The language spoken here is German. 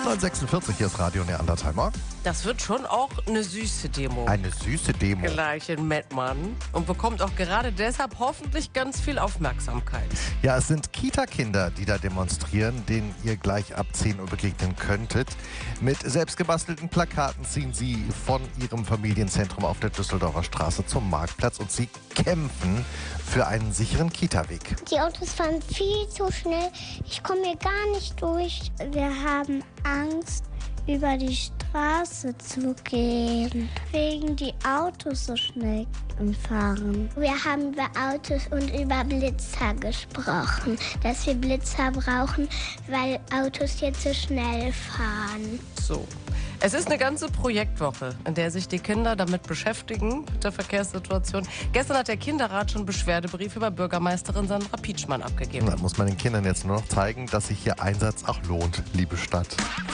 9:46, hier ist Radio Neandertal. Morgen. Das wird schon auch eine süße Demo. Eine süße Demo. Gleich in Mettmann. Und bekommt auch gerade deshalb hoffentlich ganz viel Aufmerksamkeit. Ja, es sind Kita-Kinder, die da demonstrieren, denen ihr gleich ab 10 Uhr begegnen könntet. Mit selbstgebastelten Plakaten ziehen sie von ihrem Familienzentrum auf der Düsseldorfer Straße zum Marktplatz und sie kämpfen für einen sicheren Kita-Weg. Die Autos fahren viel zu schnell. Ich komme hier gar nicht durch. Wir haben Angst, über die Straße zu gehen, wegen die Autos so schnell fahren. Wir haben über Autos und über Blitzer gesprochen, dass wir Blitzer brauchen, weil Autos jetzt so schnell fahren. So. Es ist eine ganze Projektwoche, in der sich die Kinder damit beschäftigen, mit der Verkehrssituation. Gestern hat der Kinderrat schon Beschwerdebrief über Bürgermeisterin Sandra Pietschmann abgegeben. Da muss man den Kindern jetzt nur noch zeigen, dass sich ihr Einsatz auch lohnt, liebe Stadt.